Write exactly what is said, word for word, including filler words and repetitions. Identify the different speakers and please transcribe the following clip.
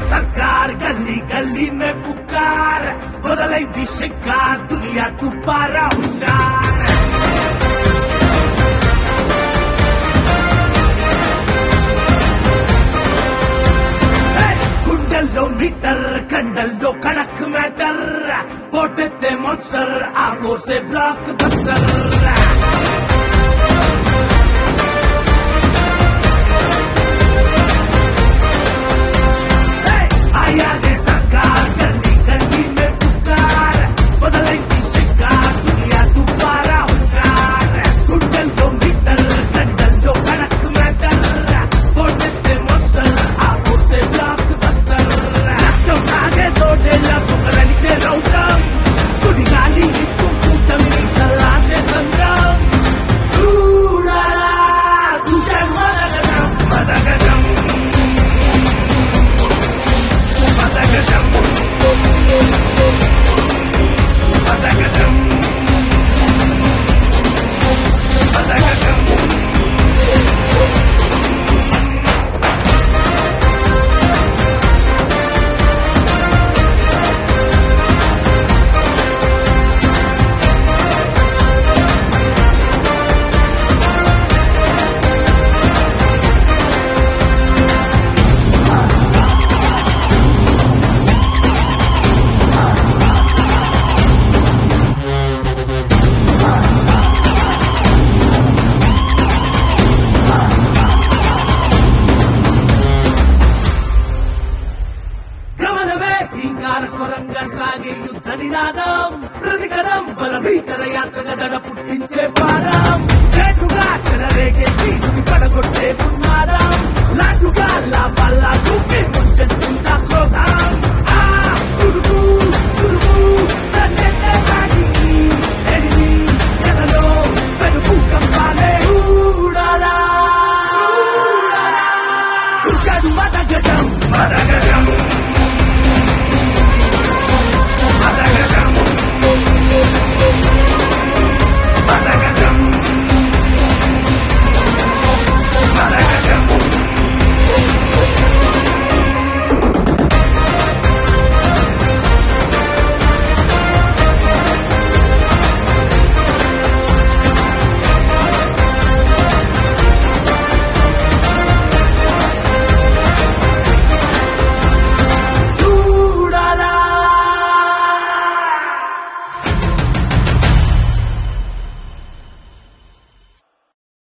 Speaker 1: सरकार गली गली में पुकार बदलेंगी शिकार दुनिया दोबारा होशियार గుండెల్లో మీటర్ కండల్లో కడక్ మ్యాటర్ పోటెత్తే మాన్స్టర్ ఆ ఫోర్సే బ్లాక్ బస్టర్ आया रे सरकार गली गली में पुकार बदलेंगी शिकार दुनिया दोबारा होशियार गुंडल्लो मीटर कंडल्लो कड़क मैटर पोटेत्ते मान्स्टर आ फोर्से ब्लॉक बस्टर रक्तम आगे तोडेल्ला పొగరనిచే రౌద్రం సుడిగాలి నిప్పు కూటం నీ చల్లార్చే సంద్రం చూడరా గుండెల్ మదగజం మదగజం మదగజం మదగజం మదగజం స్వరంగా సాగే యుద్ధ నినాదం ప్రతికరం బలభీకర యాత్రగా దడ పుట్టించే పారం చేటుగా చెలరేగే తీరుని పడగొట్టే ఉన్మాదం లాటుగా లాభాలా దూకే ముంచేస్తుందా క్రోధం